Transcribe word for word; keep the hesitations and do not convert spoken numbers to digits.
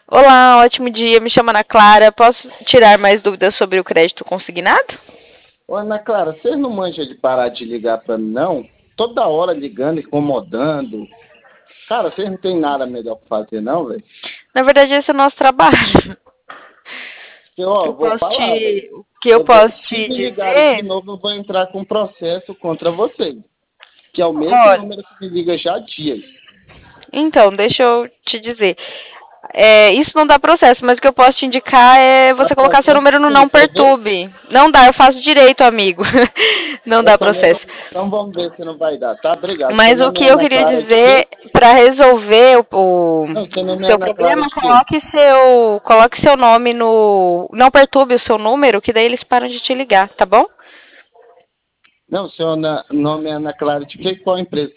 Olá, ótimo dia. Me chamo Ana Clara. Posso tirar mais dúvidas sobre o crédito consignado? Ô, Ana Clara, vocês não manjam de parar de ligar pra mim, não? Toda hora ligando, incomodando. Cara, vocês não tem nada melhor pra fazer, não, velho? Na verdade, esse é o nosso trabalho. Porque, O que ó, eu vou posso falar, velho. te, o que eu Eu vou, posso se te me ligarem de dizer? novo, eu vou entrar com processo contra vocês. Que é o mesmo Olha, número que me liga já há dias. então, deixa eu te dizer. É, isso não dá processo, mas o que eu posso te indicar é Dá você colocar seu processo número no sim, não quer ver? perturbe. Não dá, eu faço direito, amigo. Não dá Então, mas, processo. então vamos ver se não vai dar, tá? Obrigado. Seu Mas o nome que é eu Ana queria Clara de quê? dizer para resolver o, o Não, seu nome é seu Ana Clara problema, de quê? coloque seu, coloque seu nome no, não perturbe o seu número, que daí eles param de te ligar, tá bom? Não, seu Ana- nome é Ana Clara de quê? Qual empresa